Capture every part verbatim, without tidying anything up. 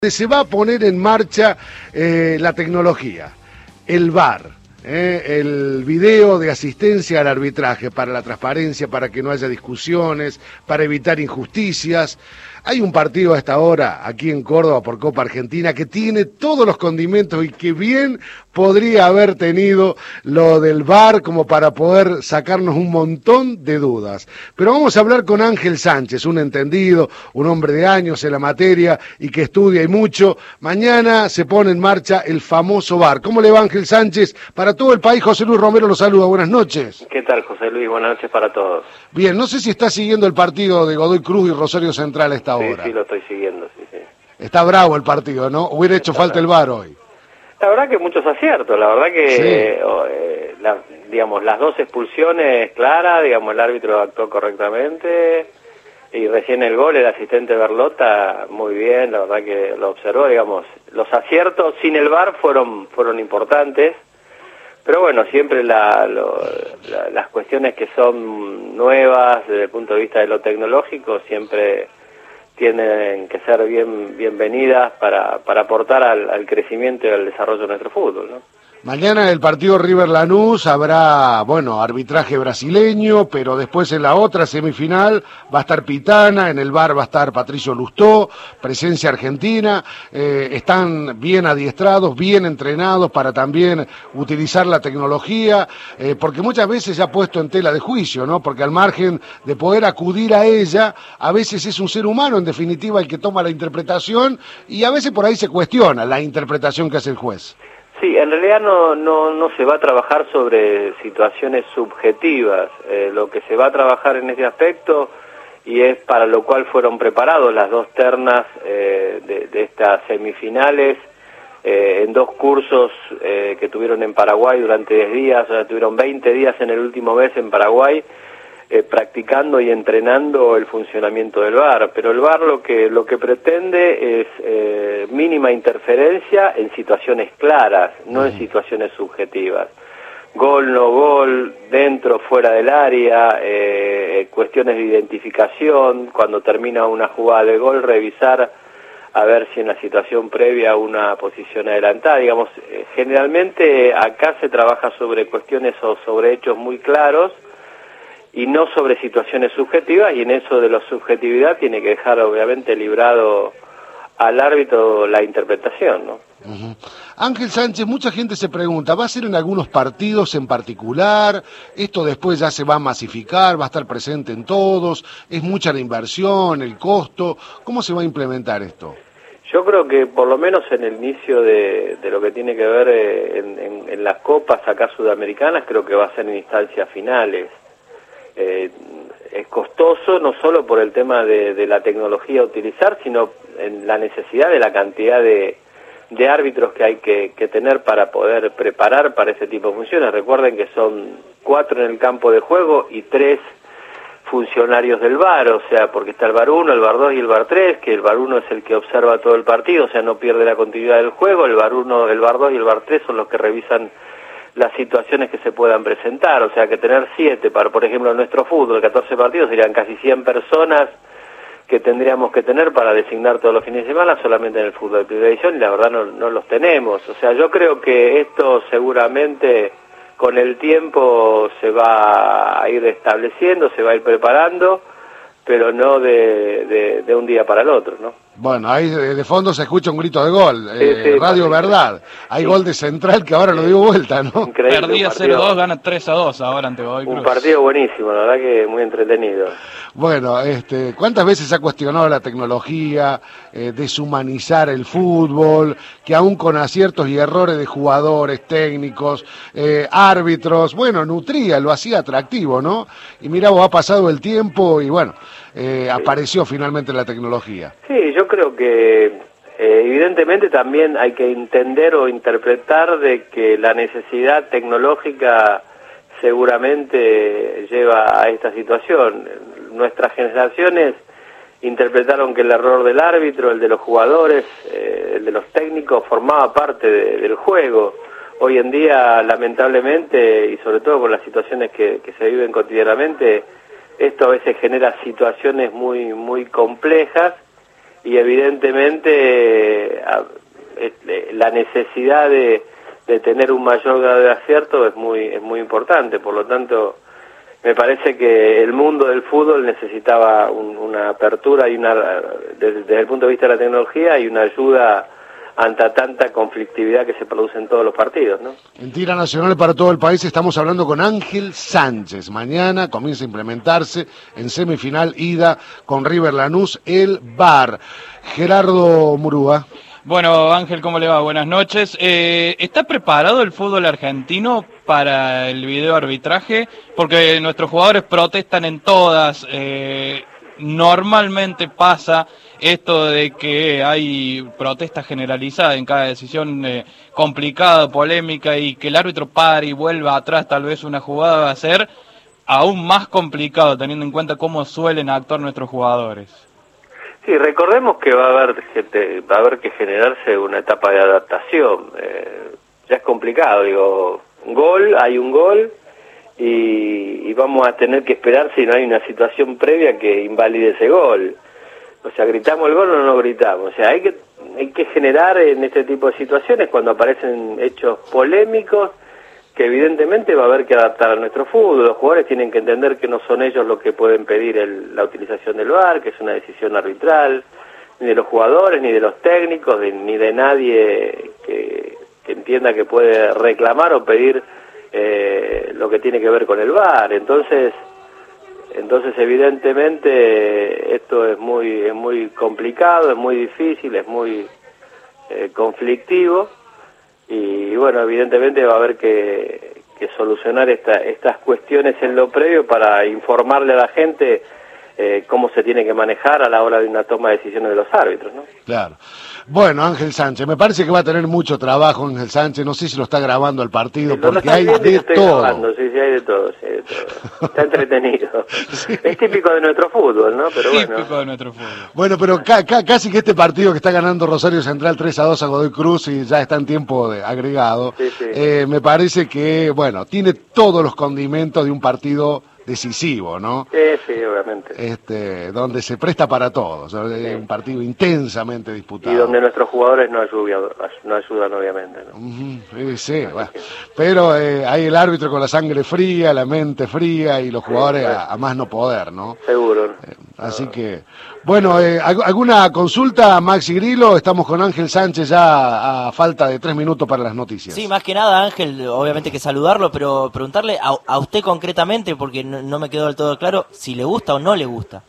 Se va a poner en marcha eh, la tecnología, el V A R, eh, el video de asistencia al arbitraje para la transparencia, para que no haya discusiones, para evitar injusticias. Hay un partido a esta hora aquí en Córdoba por Copa Argentina que tiene todos los condimentos y que bien podría haber tenido lo del V A R como para poder sacarnos un montón de dudas. Pero vamos a hablar con Ángel Sánchez, un entendido, un hombre de años en la materia y que estudia y mucho. Mañana se pone en marcha el famoso V A R. ¿Cómo le va, Ángel Sánchez? Para todo el país, José Luis Romero lo saluda. Buenas noches. ¿Qué tal, José Luis? Buenas noches para todos. Bien, no sé si está siguiendo el partido de Godoy Cruz y Rosario Central a esta hora. Sí, sí, lo estoy siguiendo, sí, sí. Está bravo el partido, ¿no? Hubiera hecho falta el V A R hoy. La verdad que muchos aciertos, la verdad que, sí. eh, la, digamos, las dos expulsiones claras, digamos, el árbitro actuó correctamente y recién el gol, el asistente Berlota, muy bien, la verdad que lo observó, digamos, los aciertos sin el V A R fueron, fueron importantes, pero bueno, siempre la, lo, la, las cuestiones que son nuevas desde el punto de vista de lo tecnológico siempre tienen que ser bien bienvenidas para, para aportar al, al crecimiento y al desarrollo de nuestro fútbol, ¿no? Mañana en el partido River Lanús habrá, bueno, arbitraje brasileño, pero después en la otra semifinal va a estar Pitana, en el V A R va a estar Patricio Lustó, presencia argentina, eh, están bien adiestrados, bien entrenados para también utilizar la tecnología, eh, porque muchas veces se ha puesto en tela de juicio, ¿no? Porque al margen de poder acudir a ella, a veces es un ser humano, en definitiva, el que toma la interpretación, y a veces por ahí se cuestiona la interpretación que hace el juez. Sí, en realidad no, no, no se va a trabajar sobre situaciones subjetivas, eh, lo que se va a trabajar en ese aspecto, y es para lo cual fueron preparados las dos ternas eh, de, de estas semifinales, eh, en dos cursos eh, que tuvieron en Paraguay durante diez días, o sea, tuvieron veinte días en el último mes en Paraguay, Eh, practicando y entrenando el funcionamiento del V A R, pero el V A R lo que lo que pretende es eh, mínima interferencia en situaciones claras, no en situaciones subjetivas. Gol, no gol, dentro, fuera del área, eh, cuestiones de identificación, cuando termina una jugada de gol, revisar a ver si en la situación previa una posición adelantada, digamos, eh, generalmente acá se trabaja sobre cuestiones o sobre hechos muy claros, y no sobre situaciones subjetivas, y en eso de la subjetividad tiene que dejar obviamente librado al árbitro la interpretación, ¿no? Uh-huh. Ángel Sánchez, mucha gente se pregunta, ¿va a ser en algunos partidos en particular? ¿Esto después ya se va a masificar? ¿Va a estar presente en todos? ¿Es mucha la inversión, el costo? ¿Cómo se va a implementar esto? Yo creo que por lo menos en el inicio de, de lo que tiene que ver eh, en, en, en las copas acá sudamericanas, creo que va a ser en instancias finales. Eh, es costoso no solo por el tema de, de la tecnología a utilizar, sino en la necesidad de la cantidad de, de árbitros que hay que, que tener para poder preparar para ese tipo de funciones. Recuerden que son cuatro en el campo de juego y tres funcionarios del V A R, o sea, porque está el V A R uno, el V A R dos y el V A R tres, que el V A R uno es el que observa todo el partido, o sea, no pierde la continuidad del juego, el V A R uno, el V A R dos y el V A R tres son los que revisan las situaciones que se puedan presentar, o sea que tener siete para, por ejemplo, en nuestro fútbol, catorce partidos, serían casi cien personas que tendríamos que tener para designar todos los fines de semana solamente en el fútbol de primera división, y la verdad no, no los tenemos. O sea, yo creo que esto seguramente con el tiempo se va a ir estableciendo, se va a ir preparando, pero no de, de, de un día para el otro, ¿no? Bueno, ahí de fondo se escucha un grito de gol, sí, eh, sí, Radio sí, Verdad, hay sí. Gol de Central que ahora lo dio vuelta, ¿no? Increíble, perdía cero dos, gana tres a dos ahora ante Godoy Cruz. Un partido buenísimo, la verdad que muy entretenido. Bueno, este, ¿cuántas veces se ha cuestionado la tecnología, eh, deshumanizar el fútbol, que aún con aciertos y errores de jugadores, técnicos, eh, árbitros, bueno, nutría, lo hacía atractivo, ¿no? Y mirá, vos ha pasado el tiempo y bueno, eh, sí. apareció finalmente la tecnología. Sí, yo creo que eh, evidentemente también hay que entender o interpretar de que la necesidad tecnológica seguramente lleva a esta situación. Nuestras generaciones interpretaron que el error del árbitro, el de los jugadores, eh, el de los técnicos, formaba parte de, del juego. Hoy en día, lamentablemente, y sobre todo con las situaciones que, que se viven cotidianamente, esto a veces genera situaciones muy, muy complejas y evidentemente eh, la necesidad de, de tener un mayor grado de acierto es muy, es muy importante. Por lo tanto, me parece que el mundo del fútbol necesitaba un, una apertura y una, desde, desde el punto de vista de la tecnología, y una ayuda ante tanta conflictividad que se produce en todos los partidos, ¿no? En Tira Nacional para todo el país estamos hablando con Ángel Sánchez. Mañana comienza a implementarse en semifinal ida con River Lanús el V A R. Gerardo Murúa. Bueno, Ángel, ¿cómo le va? Buenas noches. Eh, ¿Está preparado el fútbol argentino para el video arbitraje? Porque nuestros jugadores protestan en todas. Eh, normalmente pasa esto de que hay protesta generalizada en cada decisión eh, complicada, polémica, y que el árbitro pare y vuelva atrás tal vez una jugada va a ser aún más complicado, teniendo en cuenta cómo suelen actuar nuestros jugadores. Sí, recordemos que va a haber que, va a haber que generarse una etapa de adaptación. Eh, ya es complicado, digo, gol, hay un gol, y, y vamos a tener que esperar si no hay una situación previa que invalide ese gol. O sea, ¿gritamos el gol o no gritamos? O sea, hay que, hay que generar en este tipo de situaciones, cuando aparecen hechos polémicos, que evidentemente va a haber que adaptar a nuestro fútbol. Los jugadores tienen que entender que no son ellos los que pueden pedir el, la utilización del V A R, que es una decisión arbitral, ni de los jugadores, ni de los técnicos, de, ni de nadie que, que entienda que puede reclamar o pedir eh, lo que tiene que ver con el V A R. Entonces, entonces evidentemente esto es muy, es muy complicado, es muy difícil, es muy eh, conflictivo. Y bueno, evidentemente va a haber que, que solucionar esta, estas cuestiones en lo previo para informarle a la gente eh, cómo se tiene que manejar a la hora de una toma de decisiones de los árbitros, ¿no? Claro. Bueno, Ángel Sánchez, me parece que va a tener mucho trabajo Ángel Sánchez, no sé si lo está grabando el partido, sí, porque hay de todo. Grabando, sí, sí, hay de todo, sí, hay de todo. Está entretenido. Sí. Es típico de nuestro fútbol, ¿no? Pero típico bueno. de nuestro fútbol. Bueno, pero ca ca casi que este partido que está ganando Rosario Central tres a dos a Godoy Cruz y ya está en tiempo de agregado, sí, sí. Eh, me parece que, bueno, tiene todos los condimentos de un partido decisivo, ¿no? Sí, sí, obviamente. Este, donde se presta para todo, o sea, sí. Es un partido intensamente disputado. Y donde nuestros jugadores no ayudan, no ayudan obviamente, ¿no? Uh-huh. Sí, sí, bueno. Pero eh, hay el árbitro con la sangre fría, la mente fría, y los jugadores sí, bueno. a, a más no poder, ¿no? Seguro. Eh, así no. que, bueno, eh, ¿alguna consulta, Maxi Grillo? Estamos con Ángel Sánchez ya a falta de tres minutos para las noticias. Sí, más que nada, Ángel, obviamente que saludarlo, pero preguntarle a, a usted concretamente, porque no, no me quedó del todo claro, si le gusta o no le gusta.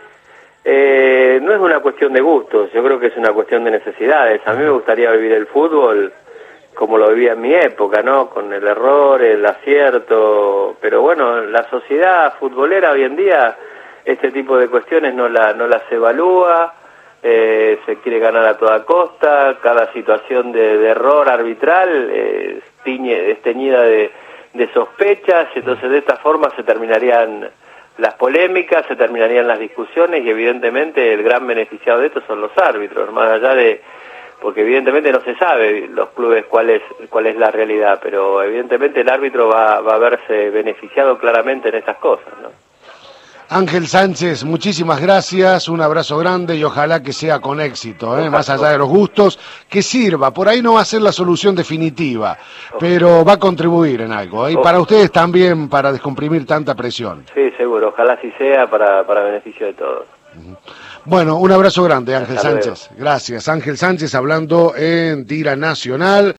Eh, no es una cuestión de gustos, yo creo que es una cuestión de necesidades. A mí me gustaría vivir el fútbol como lo vivía en mi época, ¿no? Con el error, el acierto, pero bueno, la sociedad futbolera hoy en día este tipo de cuestiones no, la, no las evalúa, eh, se quiere ganar a toda costa, cada situación de, de error arbitral eh, tiñe, es teñida de, de sospechas, entonces de esta forma se terminarían las polémicas, se terminarían las discusiones, y evidentemente el gran beneficiado de esto son los árbitros, más allá de, porque evidentemente no se sabe los clubes cuál es, cuál es la realidad, pero evidentemente el árbitro va, va a verse beneficiado claramente en estas cosas, ¿no? Ángel Sánchez, muchísimas gracias, un abrazo grande y ojalá que sea con éxito, ¿eh? Más allá de los gustos, que sirva. Por ahí no va a ser la solución definitiva, pero va a contribuir en algo, ¿eh? Y para ustedes también, para descomprimir tanta presión. Sí, seguro, ojalá así sea para, para beneficio de todos. Bueno, un abrazo grande, Ángel Sánchez. Gracias, Ángel Sánchez hablando en Tira Nacional.